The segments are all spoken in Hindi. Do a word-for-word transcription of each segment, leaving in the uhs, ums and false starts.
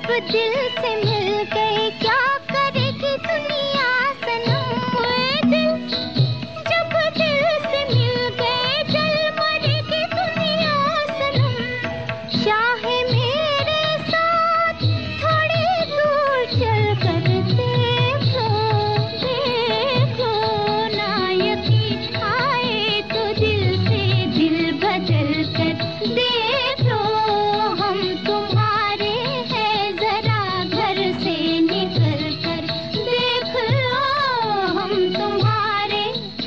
दिल से मिल गए क्या करेगी दुनिया सनम। ओए दिल जब दिल से मिल गए चल मरेगी दुनिया सनम। चाहे मेरे साथ थोड़ी दूर चल कर देख लो देख लो ना यकीन आए तो दिल से दिल बदल कर देख लो। हम तुम्हारे हैं जरा घर से निकल कर देख लो हम तुम्हारे।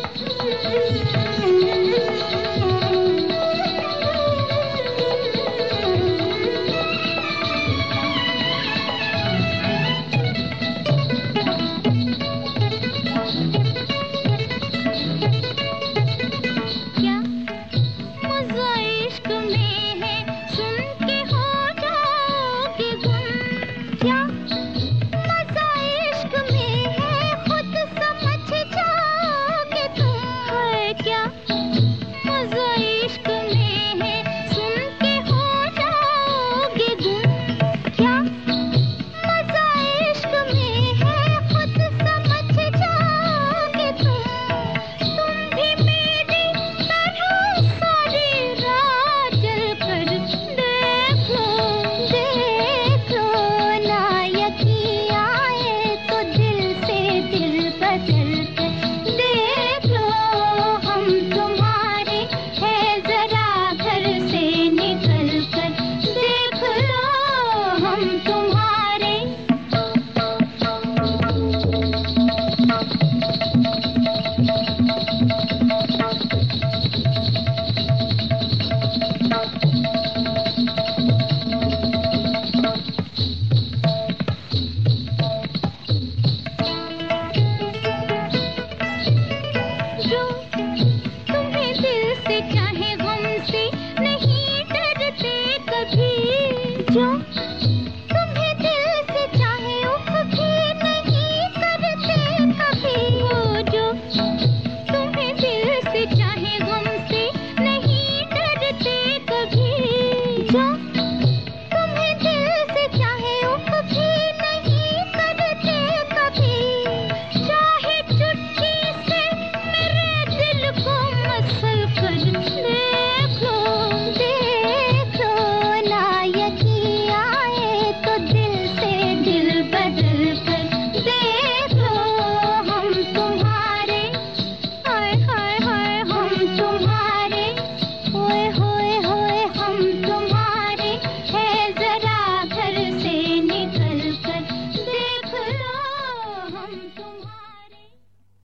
क्या मज़ा इश्क में है सुन के हो जाओगे गुम। क्या मज़ा इश्क में है खुद समझ जाओगे तुम। है क्या मज़ा इश्क में है सुन के हो जाओगे गुम। क्या मज़ा इश्क में है खुद समझ जाओगे तुम। तुम भी मेरी तरह सारी रात चल कर देख लो देख लो ना यकीन आए तो दिल से दिल बदल कर देख लो। हम तुम्हारे हैं जरा घर से निकल कर देख लो हम तुम